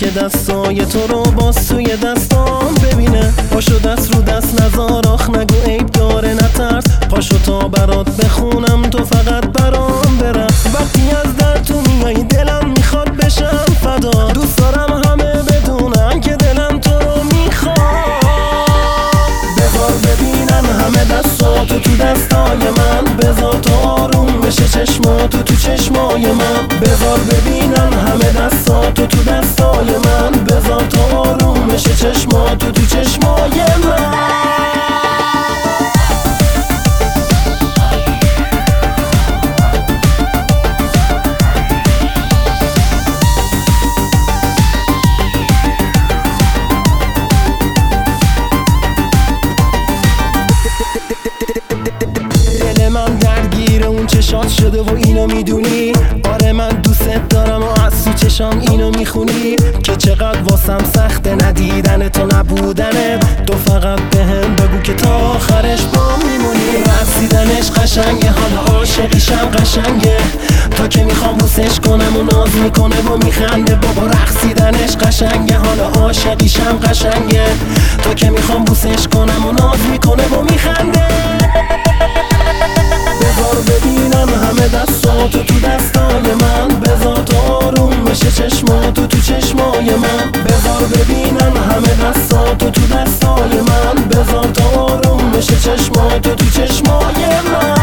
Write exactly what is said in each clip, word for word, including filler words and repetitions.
که دستای تو رو باز توی دستام ببینه. پاشو دست رو دست نزار، آخ نگو عیب داره نترس. پاشو تا برات بخونم تو فقط برام برس. وقتی از در تو میای دلم میخواد بشم فدا. دوست دارم همه بدونن که دلم تو رو میخواد. بذار ببینن همه دستاتو تو دستای من. بذار تو آروم بشه چشماتو تو چشمای من. بذار ببینن همه دستاتو تو دستای من. بذار تو آروم بشه چشماتو تو چشمای من. من درگیر اون چشات شده و اینو میدونی. آره من دوست دارم و از تو چشام اینو میخونی که چقدر واسم سخته ندیدن تو نبودنه. تو فقط بهم بگو که تا آخرش با میمونی. رسیدنش قشنگه، حالا عاشقیشم قشنگه. تا که میخوام بوسش کنم و ناز میکنه و میخنده. بابا رقصیدنش قشنگه، حالا عاشقیشم قشنگه. تا که میخوام بوسش کنم و ناز میکنه و میخنده. بذار ببینم همه دستاتو تو دستای من. بذار تو آروم بشه چشماتو تو چشمای من. بذار ببینم همه دستاتو تو دستای من. بذار تو آروم بشه چشماتو تو چشمای من.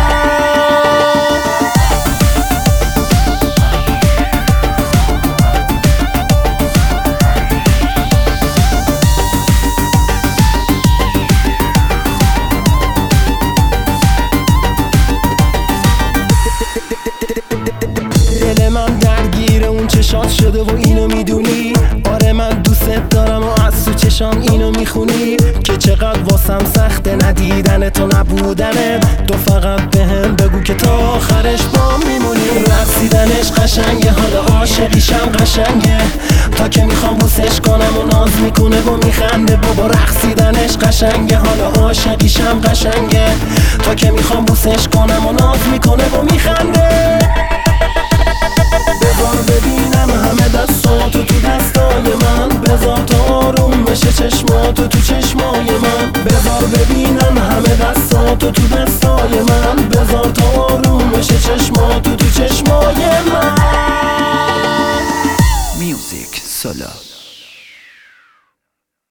دل من درگیر اون چشات شده و اینو میدونی. آره من دوست دارم و از تو چشام اینو میخونی که چقدر واسم سخته ندیدن تو نبودنه. تو فقط بهم بگو که تا آخرش با میمونی. رقصیدنش قشنگه، حالا عاشقیشم قشنگه. تا که میخوام بوسش کنم و ناز میکنه و میخنده. بابا رقصیدنش قشنگه، حالا عاشقیشم قشنگه. تا که میخوام بوسش کنم و ناز میکنه و میخنده. بذار ببینم همه دستاتو تو دستای من. بذار تو آروم بشه چشماتو تو چشمای من. بذار ببینم همه دستاتو تو دستای من. بذار تو آروم بشه چشماتو تو چشمای من.